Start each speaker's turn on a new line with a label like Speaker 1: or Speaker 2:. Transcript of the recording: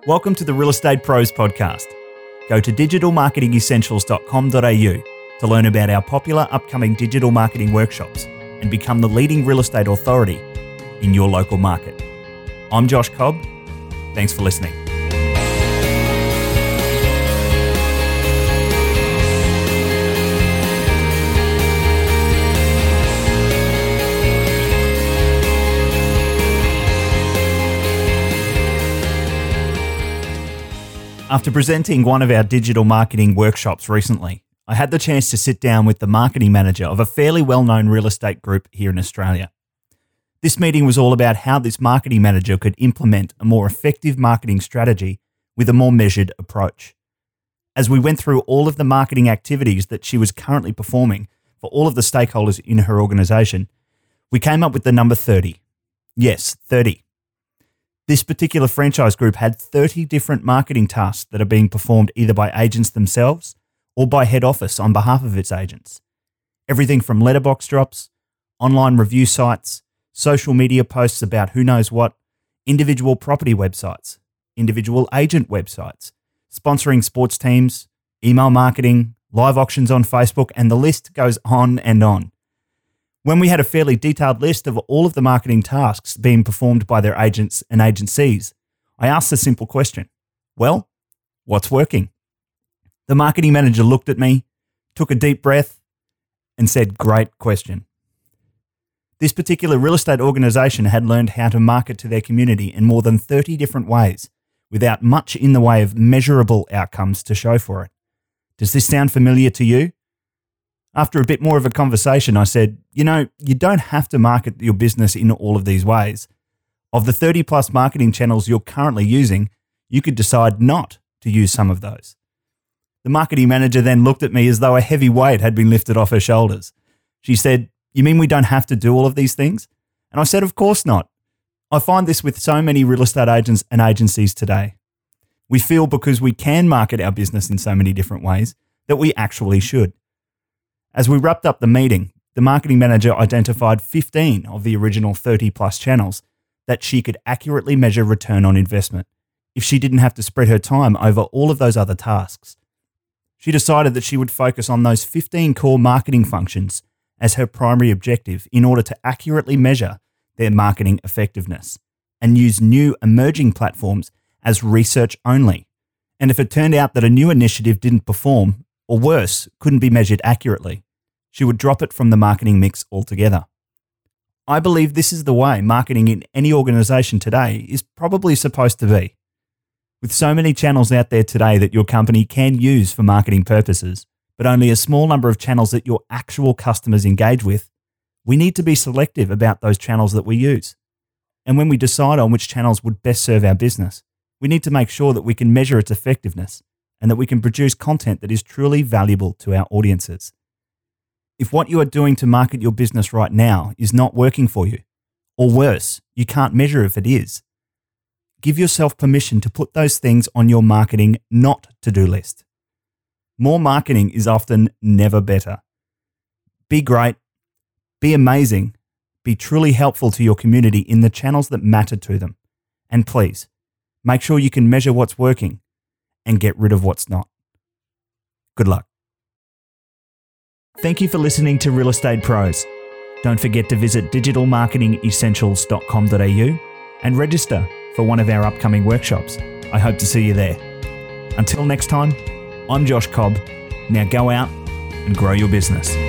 Speaker 1: Welcome to the Real Estate Pros podcast. Go to digitalmarketingessentials.com.au to learn about our popular upcoming digital marketing workshops and become the leading real estate authority in your local market. I'm Josh Cobb. Thanks for listening. After presenting one of our digital marketing workshops recently, I had the chance to sit down with the marketing manager of a fairly well-known real estate group here in Australia. This meeting was all about how this marketing manager could implement a more effective marketing strategy with a more measured approach. As we went through all of the marketing activities that she was currently performing for all of the stakeholders in her organisation, we came up with the number 30. Yes, 30. This particular franchise group had 30 different marketing tasks that are being performed either by agents themselves or by head office on behalf of its agents. Everything from letterbox drops, online review sites, social media posts about who knows what, individual property websites, individual agent websites, sponsoring sports teams, email marketing, live auctions on Facebook, and the list goes on and on. When we had a fairly detailed list of all of the marketing tasks being performed by their agents and agencies, I asked a simple question. Well, what's working? The marketing manager looked at me, took a deep breath, and said, "Great question." This particular real estate organisation had learned how to market to their community in more than 30 different ways without much in the way of measurable outcomes to show for it. Does this sound familiar to you? After a bit more of a conversation, I said, you don't have to market your business in all of these ways. Of the 30 plus marketing channels you're currently using, you could decide not to use some of those. The marketing manager then looked at me as though a heavy weight had been lifted off her shoulders. She said, "You mean we don't have to do all of these things?" And I said, "Of course not." I find this with so many real estate agents and agencies today. We feel because we can market our business in so many different ways that we actually should. As we wrapped up the meeting, the marketing manager identified 15 of the original 30 plus channels that she could accurately measure return on investment if she didn't have to spread her time over all of those other tasks. She decided that she would focus on those 15 core marketing functions as her primary objective in order to accurately measure their marketing effectiveness and use new emerging platforms as research only. And if it turned out that a new initiative didn't perform, or worse, couldn't be measured accurately, she would drop it from the marketing mix altogether. I believe this is the way marketing in any organisation today is probably supposed to be. With so many channels out there today that your company can use for marketing purposes, but only a small number of channels that your actual customers engage with, we need to be selective about those channels that we use. And when we decide on which channels would best serve our business, we need to make sure that we can measure its effectiveness and that we can produce content that is truly valuable to our audiences. If what you are doing to market your business right now is not working for you, or worse, you can't measure if it is, give yourself permission to put those things on your marketing not to-do list. More marketing is often never better. Be great, be amazing, be truly helpful to your community in the channels that matter to them. And please, make sure you can measure what's working and get rid of what's not. Good luck. Thank you for listening to Real Estate Pros. Don't forget to visit digitalmarketingessentials.com.au and register for one of our upcoming workshops. I hope to see you there. Until next time, I'm Josh Cobb. Now go out and grow your business.